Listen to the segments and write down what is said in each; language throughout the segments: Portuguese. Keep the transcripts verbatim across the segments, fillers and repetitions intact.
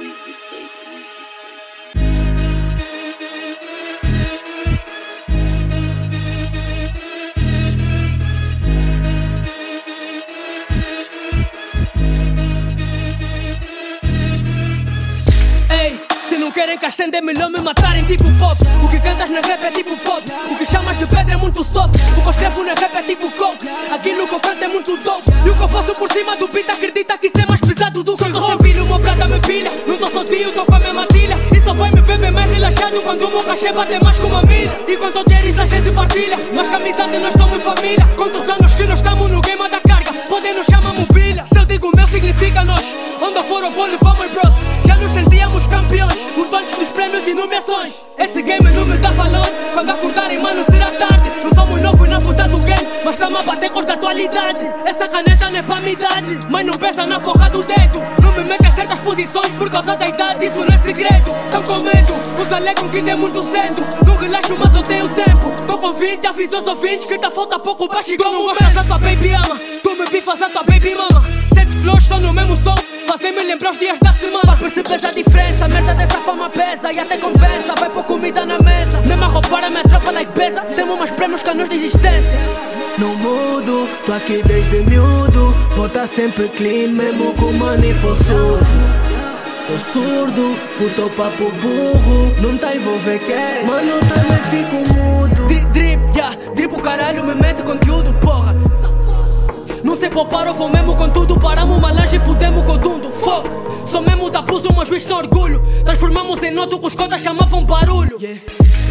Easy Bake, Easy Ei, se não querem que ascenda é melhor me matarem tipo pop. O que cantas na rap é tipo pop. O que chamas de pedra é muito soft. O que eu escrevo na rap é tipo coke. Aquilo que eu canto é muito dope. E o que eu faço por cima do beat acredita que isso é mais pesado do que eu tô sem pilha, o meu prata me pilha. Não tô sozinho, tô com a mesma tilha. E só vai me ver bem mais relaxado quando o meu cachê bate mais com uma milha. E quando queres a gente partilha, mas com amizade nós somos família. Quantos anos que nós estamos no game da carga, podem nos chamar mobília. Se eu digo meu significa nós. Onde eu for eu vou levar meus bros. Já nos sentíamos campeões, muito antes dos prémios e nomeações. Esse game não me dá valor. Quando acordarem, mano, será tarde. Não somos novos na puta do game, mas estamos a bater com da atualidade. Essa caneta não é pra me idade, mas não pesa na porra do dedo. Não me mete a certas posições por causa da idade, isso não é segredo. Tão com medo, uns alegam que tem muito cedo. Não relaxo, mas eu tenho tempo. Tô com vinte, aviso aos ouvintes que tá falta pouco pra chegar. Tu não gostas, a tua baby ama. Tu me bifas, a tua baby mama. Sete flores só no mesmo som, fazem-me lembrar os dias da semana. Pra perceber a diferença, a merda dessa fama pesa e até compensa. Vai pôr comida na mesa, mesmo a roubar a minha tropa like pesa. Temos mais prémios que anos de existência. Não mudo, tô aqui desde miúdo. Vou tá sempre clean, mesmo com o money for sujo. Tô surdo, o teu papo burro não tá envolver cash, mano, eu também fico mudo. Drip, drip, yeah, drip o caralho, me mete conteúdo, porra. Não sei poupar, eu vou mesmo com tudo. Paramos uma lanche e fudemos com tudo. Fogo, sou mesmo da Plus, uma juiz sem orgulho. Transformamos em noto que os cotas chamavam barulho. Yeah.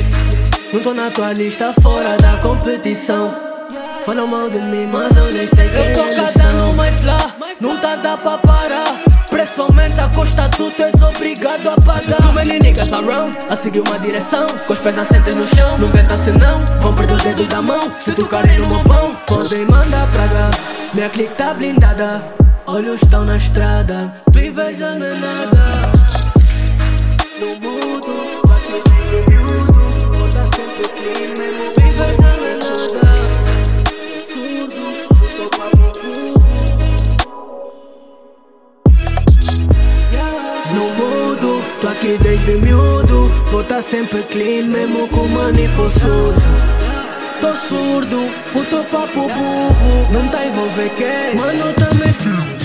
Não tô na tua lista, fora da competição. Falam mal de mim, mas eu nem sei quem eu tô eles cada são. no mais flá, Não tá dá pra parar. Preço aumenta, custa tu, tu és obrigado a pagar. Too many niggas around, a seguir uma direção. Com os pés assentes no chão, não tenta senão vão perder os dedos da mão, se tocarem no meu pão. Podem mandar praga, minha clique tá blindada. Olhos estão na estrada, tu inveja não é nada. No mundo, bate de miúdo. Vou tá sempre clean, mesmo tu inveja não é nada. Surdo, eu tô com a burro. Não mudo, tô aqui desde miúdo. Vou tá sempre clean, mesmo com o money for sujo. Tô surdo, o teu papo burro não tá envolver cash, mano, também filho.